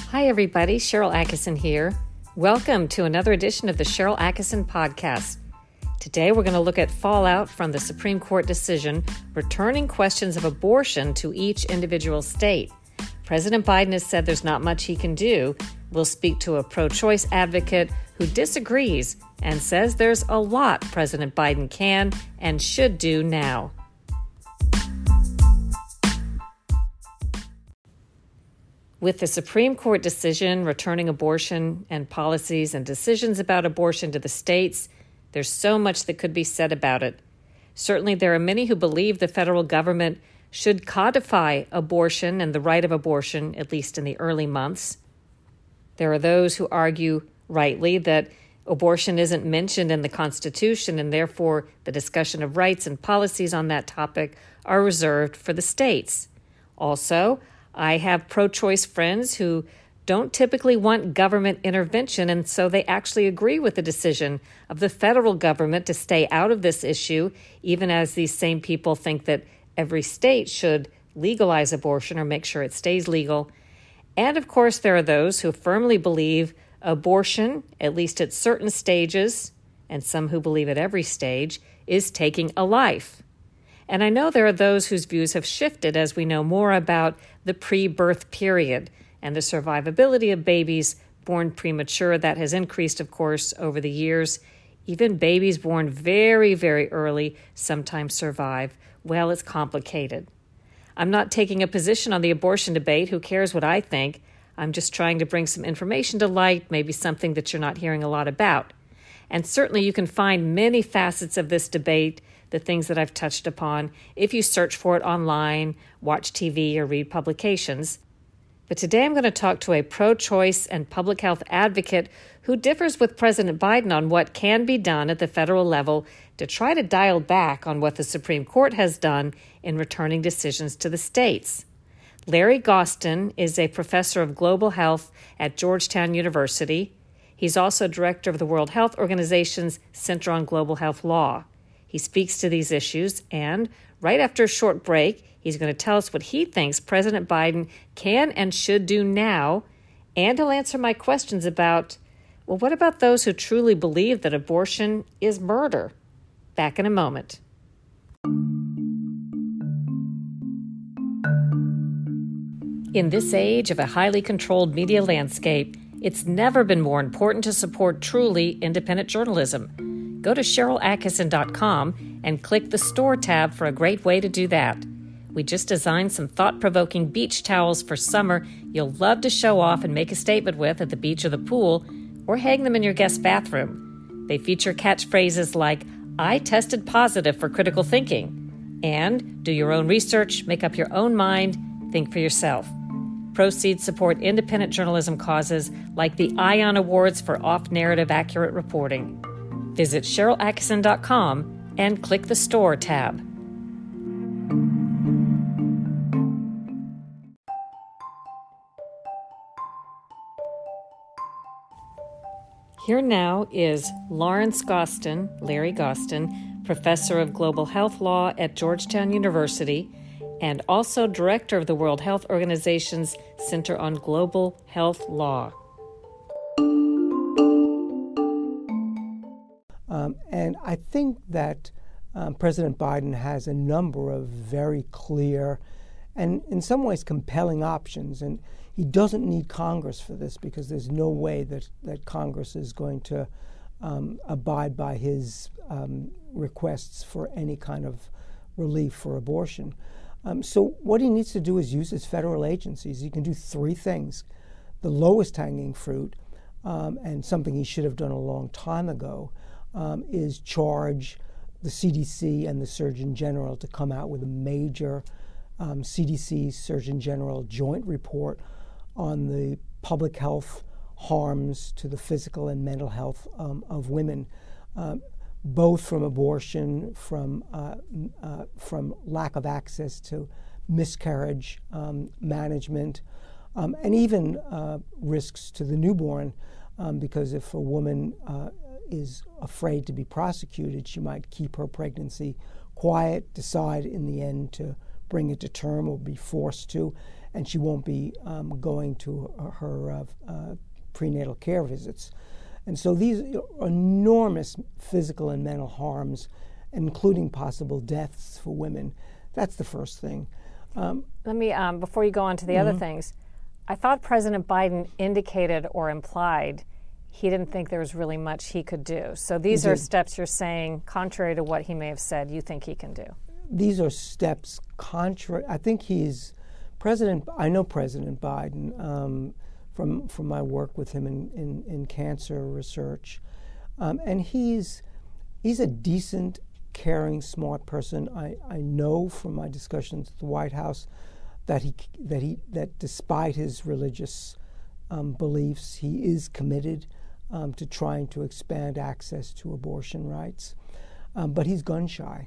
Hi, everybody. Sharyl Attkisson here. Welcome to another edition of the Sharyl Attkisson Podcast. Today, we're going to look at fallout from the Supreme Court decision returning questions of abortion to each individual state. President Biden has said there's not much he can do. We'll speak to a pro-choice advocate who disagrees and says there's a lot President Biden can and should do now. With the Supreme Court decision returning abortion and policies and decisions about abortion to the states, there's so much that could be said about it. Certainly, there are many who believe the federal government should codify abortion and the right of abortion, at least in the early months. There are those who argue, rightly, that abortion isn't mentioned in the Constitution and therefore the discussion of rights and policies on that topic are reserved for the states. Also, I have pro-choice friends who don't typically want government intervention, and so they actually agree with the decision of the federal government to stay out of this issue, even as these same people think that every state should legalize abortion or make sure it stays legal. And of course, there are those who firmly believe abortion, at least at certain stages, and some who believe at every stage, is taking a life. And I know there are those whose views have shifted as we know more about the pre-birth period and the survivability of babies born premature. That has increased, of course, over the years. Even babies born very, very early sometimes survive. Well, it's complicated. I'm not taking a position on the abortion debate. Who cares what I think? I'm just trying to bring some information to light, maybe something that you're not hearing a lot about. And certainly you can find many facets of this debate, the things that I've touched upon, if you search for it online, watch TV, or read publications. But today I'm going to talk to a pro-choice and public health advocate who differs with President Biden on what can be done at the federal level to try to dial back on what the Supreme Court has done in returning decisions to the states. Larry Gostin is a professor of global health at Georgetown University. He's also director of the World Health Organization's Center on Global Health Law. He speaks to these issues, and right after a short break, he's going to tell us what he thinks President Biden can and should do now, and he'll answer my questions about, well, what about those who truly believe that abortion is murder? Back in a moment. In this age of a highly controlled media landscape, it's never been more important to support truly independent journalism. Go to SharylAttkisson.com and click the Store tab for a great way to do that. We just designed some thought-provoking beach towels for summer you'll love to show off and make a statement with at the beach or the pool, or hang them in your guest bathroom. They feature catchphrases like, "I tested positive for critical thinking," and "Do your own research, make up your own mind, think for yourself." Proceeds support independent journalism causes like the ION Awards for off-narrative accurate reporting. Visit SharylAttkisson.com and click the Store tab. Here now is Lawrence Gostin, Larry Gostin, professor of global health law at Georgetown University, and also director of the World Health Organization's Center on Global Health Law. And I think that President Biden has a number of very clear and in some ways compelling options. And he doesn't need Congress for this because there's no way that Congress is going to abide by his requests for any kind of relief for abortion. So what he needs to do is use his federal agencies. He can do three things. The lowest hanging fruit, and something he should have done a long time ago, is charge the CDC and the Surgeon General to come out with a major CDC Surgeon General joint report on the public health harms to the physical and mental health of women, both from abortion, from lack of access to miscarriage management, and even risks to the newborn, because if a woman is afraid to be prosecuted, she might keep her pregnancy quiet, decide in the end to bring it to term or be forced to, and she won't be going to her prenatal care visits. And so these are enormous physical and mental harms, including possible deaths for women. That's the first thing. Let me, before you go on to the other things, I thought President Biden indicated or implied he didn't think there was really much he could do. So these are steps you're saying, contrary to what he may have said, you think he can do. These are steps contrary. I think I know President Biden from my work with him in cancer research. And he's a decent, caring, smart person. I know from my discussions at the White House that despite his religious beliefs, he is committed to trying to expand access to abortion rights. But he's gun shy.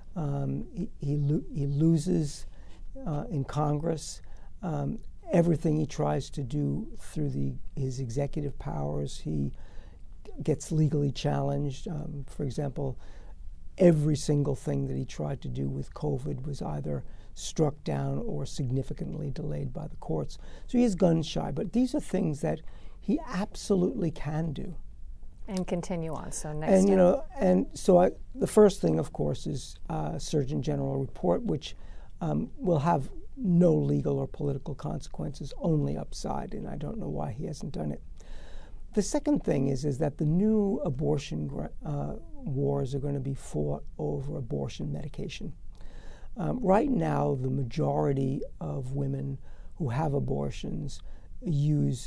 He loses in Congress. Everything he tries to do through his executive powers, he gets legally challenged. For example, every single thing that he tried to do with COVID was either struck down or significantly delayed by the courts. So he is gun shy, but these are things that he absolutely can do. And continue on. So next. And the first thing, of course, is Surgeon General report, which will have no legal or political consequences, only upside, and I don't know why he hasn't done it. The second thing is that the new abortion wars are going to be fought over abortion medication. Right now, the majority of women who have abortions use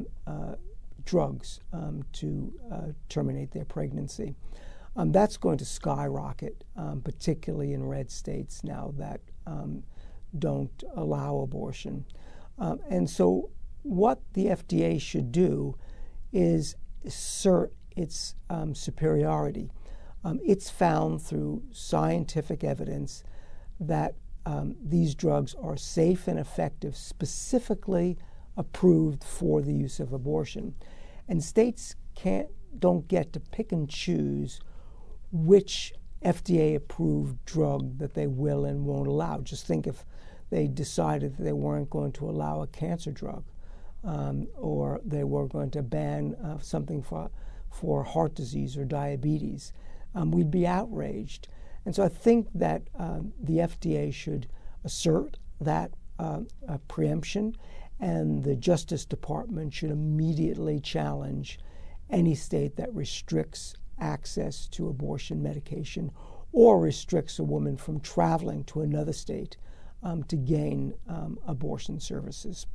drugs to terminate their pregnancy. That's going to skyrocket, particularly in red states now that don't allow abortion. And so what the FDA should do is assert its superiority. It's found through scientific evidence that these drugs are safe and effective, specifically approved for the use of abortion. And states don't get to pick and choose which FDA-approved drug that they will and won't allow. Just think if they decided that they weren't going to allow a cancer drug, or they were going to ban something for heart disease or diabetes, we'd be outraged. And so I think that the FDA should assert that preemption, and the Justice Department should immediately challenge any state that restricts access to abortion medication or restricts a woman from traveling to another state to gain abortion services.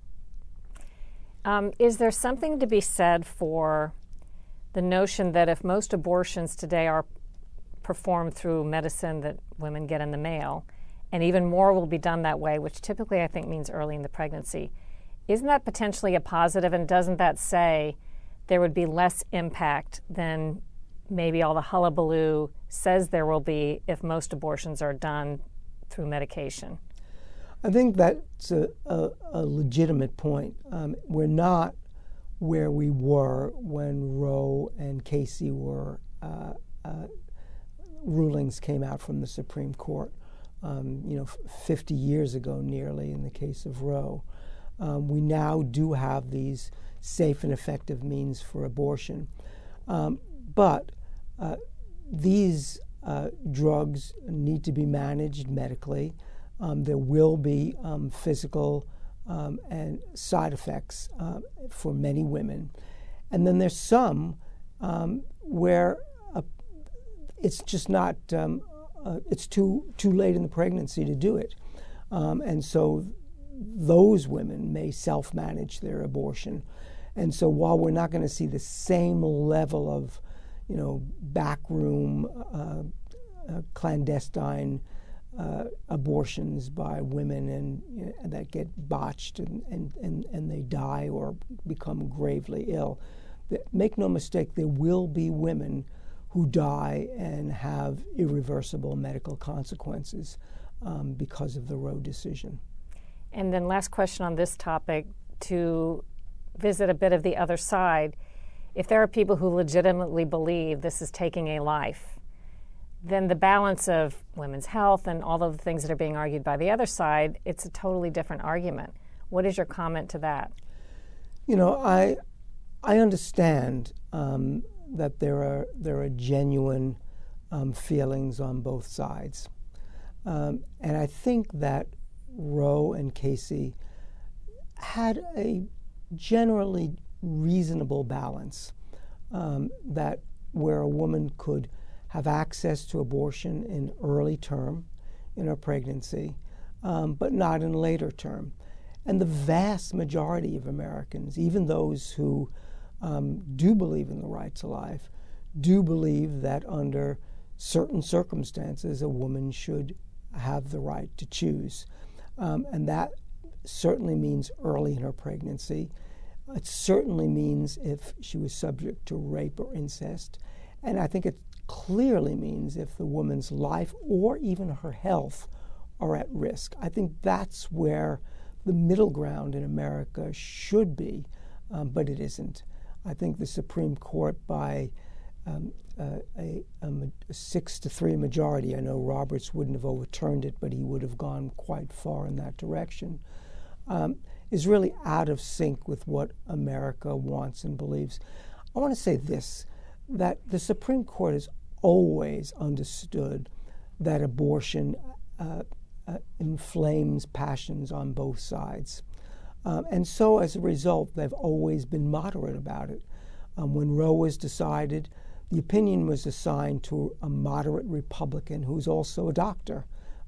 Is there something to be said for the notion that if most abortions today are performed through medicine that women get in the mail, and even more will be done that way, which typically I think means early in the pregnancy, isn't that potentially a positive, and doesn't that say there would be less impact than maybe all the hullabaloo says there will be if most abortions are done through medication? I think that's a legitimate point. We're not where we were when Roe and Casey were rulings came out from the Supreme Court, 50 years ago nearly in the case of Roe. We now do have these safe and effective means for abortion. But these drugs need to be managed medically. There will be physical and side effects for many women. And then there's some where it's just not, it's too late in the pregnancy to do it. And so those women may self-manage their abortion. And so while we're not going to see the same level of, backroom, clandestine abortions by women and that get botched and they die or become gravely ill, make no mistake, there will be women who die and have irreversible medical consequences because of the Roe decision. And then last question on this topic, to visit a bit of the other side. If there are people who legitimately believe this is taking a life, then the balance of women's health and all of the things that are being argued by the other side, it's a totally different argument. What is your comment to that? You know, I understand that there are genuine feelings on both sides, and I think that Roe and Casey had a generally reasonable balance, that where a woman could have access to abortion in early term in her pregnancy, but not in later term. And the vast majority of Americans, even those who do believe in the right to life, do believe that under certain circumstances a woman should have the right to choose. And that certainly means early in her pregnancy. It certainly means if she was subject to rape or incest. And I think it clearly means if the woman's life or even her health are at risk. I think that's where the middle ground in America should be, but it isn't. I think the Supreme Court, by a 6-3 majority, I know Roberts wouldn't have overturned it, but he would have gone quite far in that direction, is really out of sync with what America wants and believes. I want to say this, that the Supreme Court has always understood that abortion inflames passions on both sides. And so as a result, they've always been moderate about it. When Roe was decided, the opinion was assigned to a moderate Republican who's also a doctor,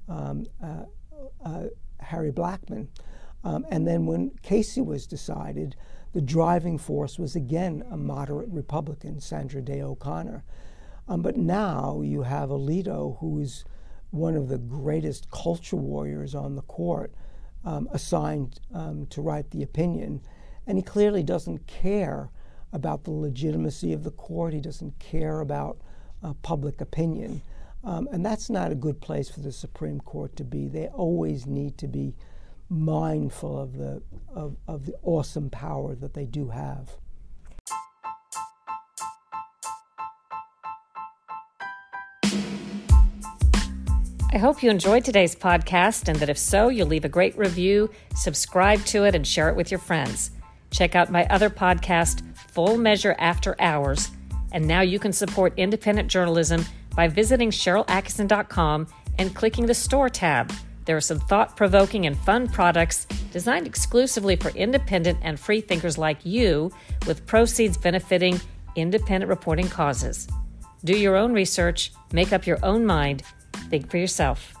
Harry Blackmun. And then when Casey was decided, the driving force was again a moderate Republican, Sandra Day O'Connor. But now you have Alito, who's one of the greatest culture warriors on the court, assigned to write the opinion. And he clearly doesn't care about the legitimacy of the court. He doesn't care about public opinion. And that's not a good place for the Supreme Court to be. They always need to be mindful of the awesome power that they do have. I hope you enjoyed today's podcast, and that if so, you'll leave a great review, subscribe to it, and share it with your friends. Check out my other podcast, Full Measure After Hours. And now you can support independent journalism by visiting SharylAttkisson.com and clicking the Store tab. There are some thought-provoking and fun products designed exclusively for independent and free thinkers like you, with proceeds benefiting independent reporting causes. Do your own research, make up your own mind, think for yourself.